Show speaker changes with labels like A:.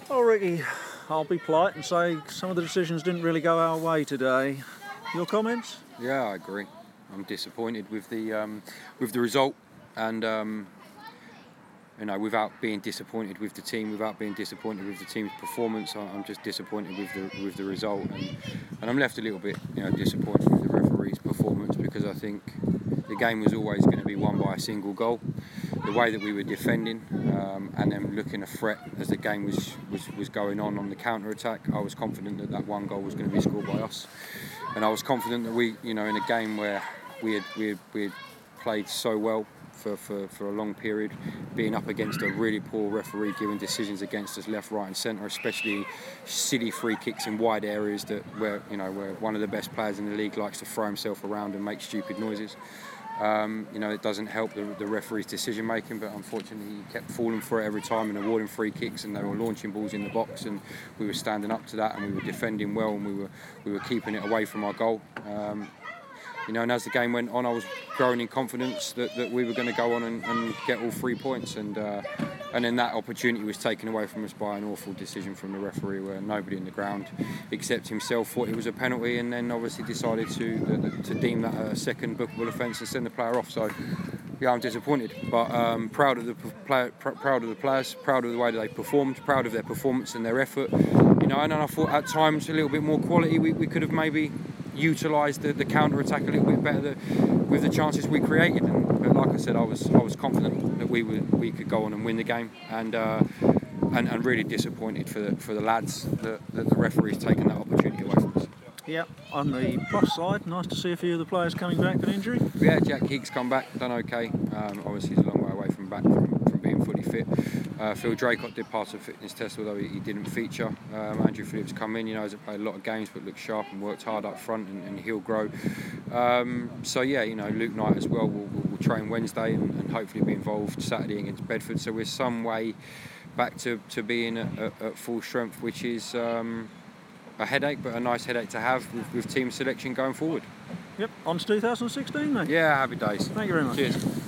A: Well, Ricky, I'll be polite and say some of the decisions didn't really go our way today. Your comments?
B: Yeah, I agree. I'm disappointed with the result, and without being disappointed with the team, without being disappointed with the team's performance, I'm just disappointed with the result, and I'm left a little bit disappointed with the referee's performance, because I think the game was always going to be won by a single goal. The way that we were defending, and then looking a threat as the game was going on the counter attack, I was confident that one goal was going to be scored by us, and I was confident that we, in a game where we had played so well for a long period, being up against a really poor referee giving decisions against us left, right and centre, especially silly free kicks in wide areas where one of the best players in the league likes to throw himself around and make stupid noises. It doesn't help the referee's decision making, but unfortunately he kept falling for it every time and awarding free kicks, and they were launching balls in the box, and we were standing up to that, and we were defending well, and we were keeping it away from our goal. And as the game went on, I was growing in confidence that we were going to go on and get all 3 points, and then that opportunity was taken away from us by an awful decision from the referee, where nobody in the ground except himself thought it was a penalty, and then obviously decided to deem that a second bookable offence and send the player off. So yeah, I'm disappointed, but proud of the players, proud of the way that they performed, proud of their performance and their effort. And I thought at times a little bit more quality. We could have maybe utilised the counter attack a little bit better with the chances we created. But like I said, I was confident that we could go on and win the game, and really disappointed for the lads that the referee's taken that opportunity away from us.
A: Yeah, on the plus side, nice to see a few of the players coming back from injury.
B: Yeah, Jack Higgs come back, done okay. Obviously he's a long way away from being fully fit. Phil Draycott did pass a fitness test, although he didn't feature. Andrew Phillips come in, hasn't played a lot of games, but looked sharp and worked hard up front, and he'll grow. Luke Knight as well will train Wednesday and hopefully be involved Saturday against Bedford. So we're some way back to being at full strength, which is a headache, but a nice headache to have with team selection going forward.
A: Yep, on to 2016 then.
B: Yeah, happy days.
A: Thank you very much.
B: Cheers.